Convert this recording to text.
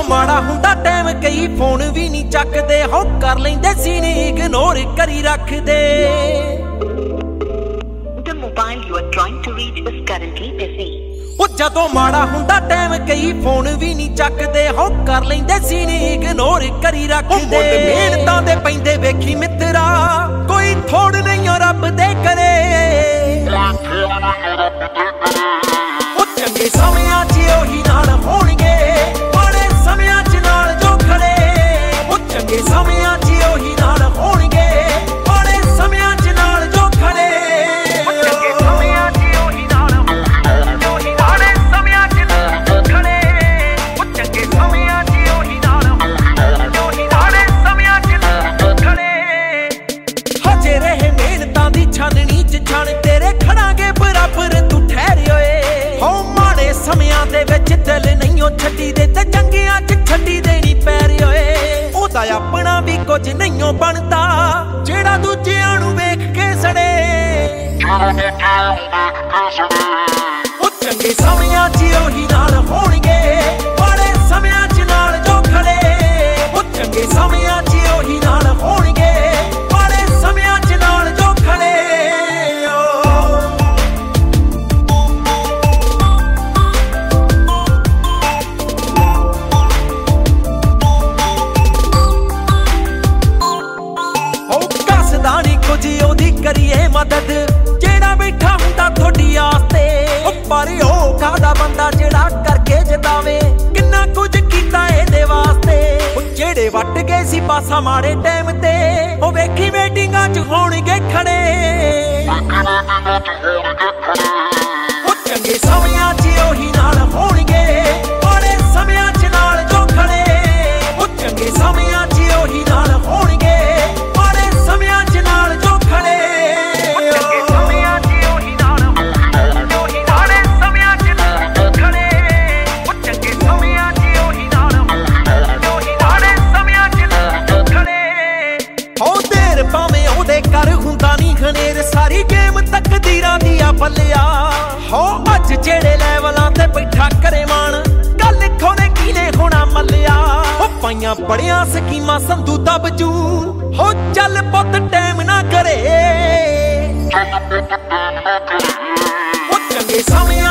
माड़ा हुंदा टाइम कई फोन भी नहीं चकदे हो कर लैंदे सी नी इग्नोर करी रखदे The mobile you are trying to reach is currently busy. जदों माड़ा हुंदा टाइम कई फोन भी नहीं चकदे हो कर लैंदे सी नी इग्नोर करी रखदे मेहनतां दे पैंदे वेखी मित्रा कोई थोड़ नहीं रब दे करे चंगे समियां च ओही नाल होणगे माड़े समियां च नाल जो खड़े चंगे समियां च ओही नाल होणगे माड़े समियां च नाल जो खड़े चंगे समियां च ओही नाल ओही माड़े समियां च खड़े चंगे समियां च ओही नाल ओही माड़े समियां च खड़े हजे रहे मेहनतां दी छाननी च छान तेरे खड़ांगे बराबर तू ठहरे होए हो माड़े समियां दे विच दिल नहीं ओ छड्डी दे ते चंगियां च छड्डी देनी पैर होए ओदा अपना भी कुछ नहीं ओ बनदा जेड़ा दूजियां नूं वेख के सड़े ओ चंगे समियां च ओही नाल होणगे माड़े समियां च नाल जो खड़े ओ चंगे समियां च ओही नाल होणगे माड़े समियां च नाल जो खड़े कुछ ओदी करिए मदद जेड़ा बैठा हुंदा थोड़ी आस्ते पर ओ कादा बंदा जेड़ा करके जतावे किन्ना कुछ कीता एदे वास्ते जेड़े वट गए सी पासा माड़े टाइम ते ओ वेखी मीटिंगां च होणगे खड़े ओ चंगे समियां च ओही नाल होणगे माड़े समियां च नाल जो खड़े ओ चंगे समियां च ओही नाल होणगे माड़े समियां च नाल जो खड़े चंगे समियां च ओही नाल ओही माड़े समियां च खड़े चंगे समियां च ओही नाल ओही माड़े समियां च खड़े हो देर भावें ओदे कर हुंदा नहीं खनेर सारी गेम तकदीरां दी आ पल्लिया हो अज जेड़े लेवलां ते बैठा करे मान गल खोने कीने होना मल्लिया हो पाइयां बड़ियां स्कीमां संधू दबजू हो चल पुत टाइम ना करे ओ चंगे समियां